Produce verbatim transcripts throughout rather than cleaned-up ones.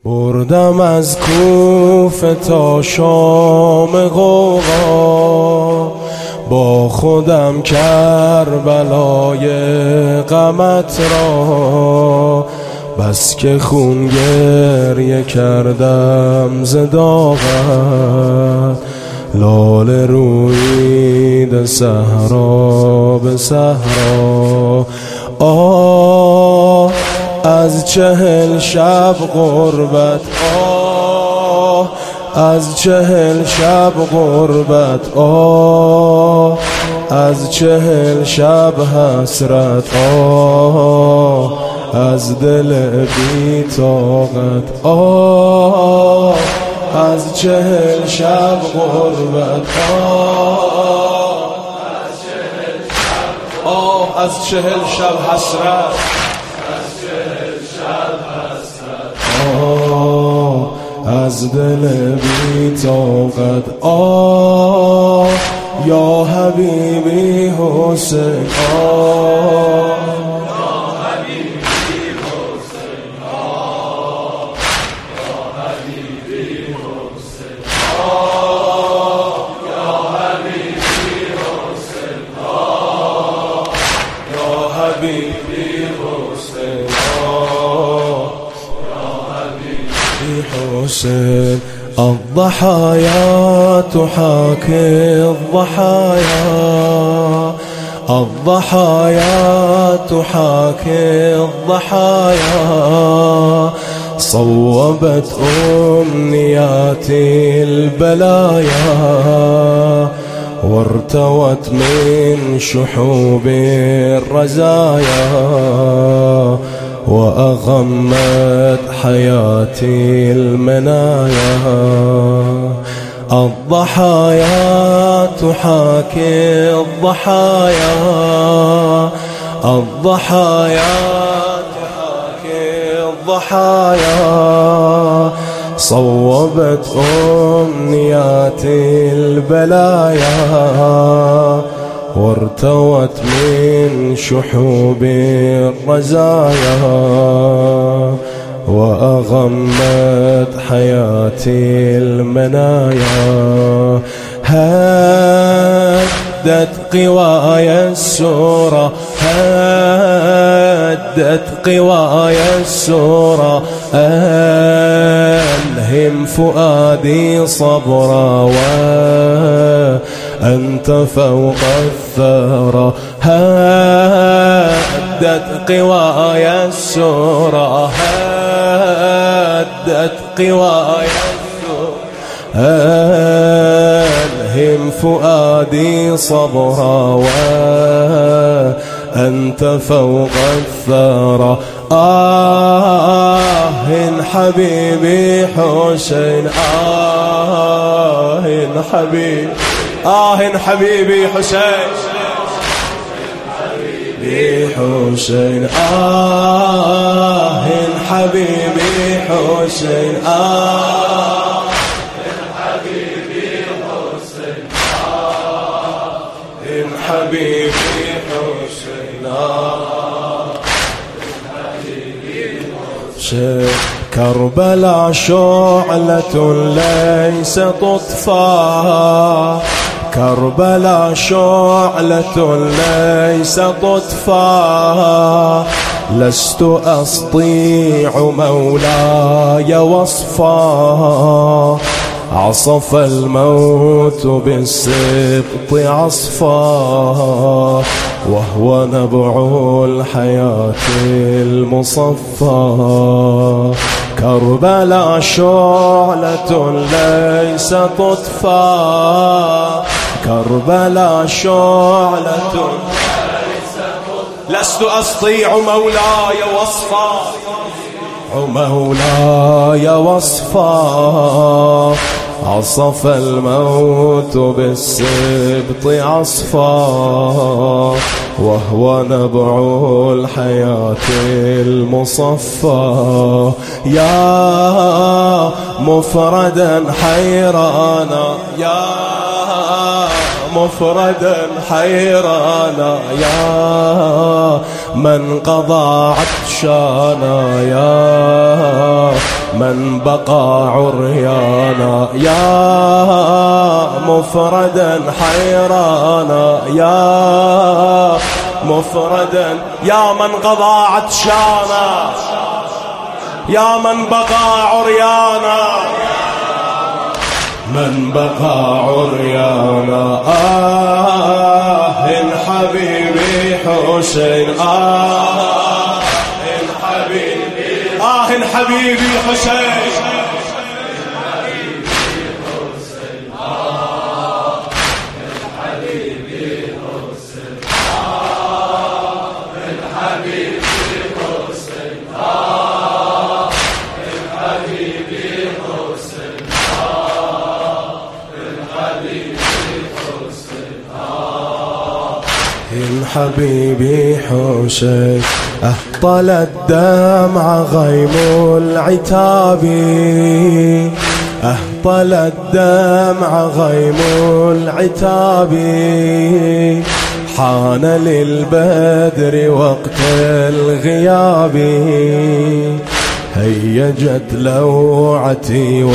بردم از کوفه تا شام غوغا، با خودم کربلای غمت را، بس که خون گریه کردم ز داغت. لاله رویید صحرا به صحرا، آه از چهل شب غربت، آه از چهل شب غربت، آه از چهل شب حسرت، آه از دل بی طاقت، آه از چهل شب غربت، آه از چهل شب، آه از چهل شب حسرت، آه از دل بی طاقت. آه یا حبیبی حسین، آه یا حبیبی حسین، آه یا حبیبی حسین، آه یا حبیبی حسین، آه یا حبیبی حسین، آه حسين. الضحايا تحاكي الضحايا، الضحايا تحاكي الضحايا، صوبت أمنياتي البلايا، وارتوت من شحوب الرزايا، وأغمت حياتي المنايا. الضحايا تحاكي الضحايا، الضحايا تحاكي الضحايا، صوبت أمنياتي البلايا، وارتوت من شحوب الرزايا، وأغمت حياتي المنايا. هدت قواي السورة، هدت قواي السورة، ألهم فؤادي صبرا، وأنت فوق الثرى. هدت قواي السورة، هدت قواي السورة، ألهم فؤادي صبرا، وأنت فوق الثرى. آه حبيبي حسين، آه حبيبي، آه حبيبي حسين، حبيبي حسين، آه حبيبي حسين، آه حبيبي حسين، آه حبيبي حسين، آه حبيبي حسين. كربلاء شعلة ليس تطفى، كربلاء شعلة ليس تطفى، لست أستطيع مولاي وصفا، عصف الموت بالسبط عصفا، وهو نبع الحياة المصفى. كربلاء شعلة ليس تطفى، كربلاء شعلة ليس تطفى، لست أستطيع مولاي وصفا، مولاي وصفا، عصف الموت بالسبط عصفا، وهو نبع الحياة المصفى. يا مفردا حيرانا، يا مفردا حيرانا، يا من قضى عطشانا، يا من بقى عريانا يا مفردا حيرانا يا مفردا يا من قضى عطشانا يا من بقى عريانا من بقى عريانا آه إن حبيبي حسين آه إن حبيبي آه إن حبيبي حسين إن حبيبي حسين أهطل الدمع غيم العتاب أهطل الدمع غيم العتاب حان للبدر وقت الغياب هيجت لوعتي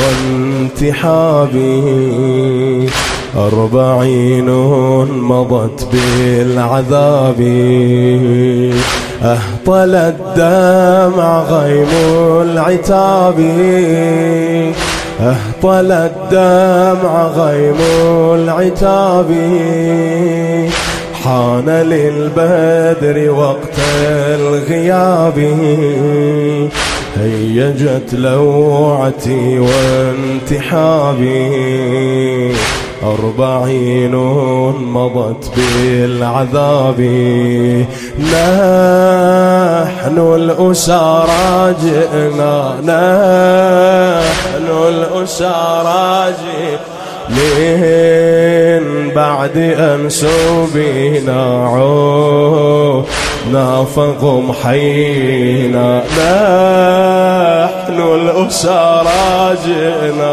وانتحابي أربعين مضت بالعذاب أهطل الدمع غيم العتاب أهطل الدمع غيم العتاب حان للبدر وقت الغياب هيجت لوعتي وانتحابي أربعين مضت بالعذاب نحن الأسارى جئنا نحن الأسارى جئنا من بعد أن سبينا عودنا فقم حينا نحن الأسارى جئنا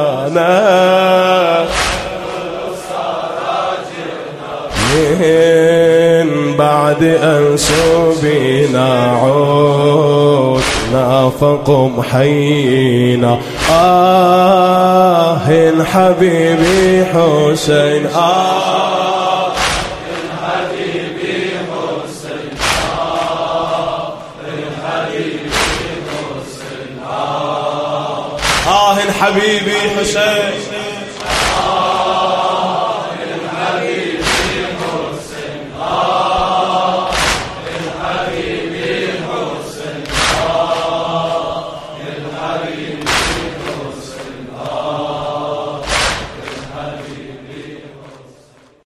من بعد أن سبينا عودنا فقم حينا آه إن حبيبي حسين آه إن حبيبي حسين آه إن حبيبي حسين آه إن حبيبي حسين